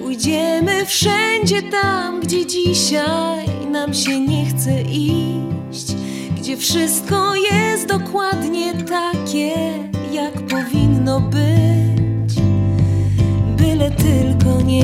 Pójdziemy wszędzie tam, gdzie dzisiaj nam się nie chce iść, gdzie wszystko jest dokładnie takie, jak powinno być. Byle tylko nie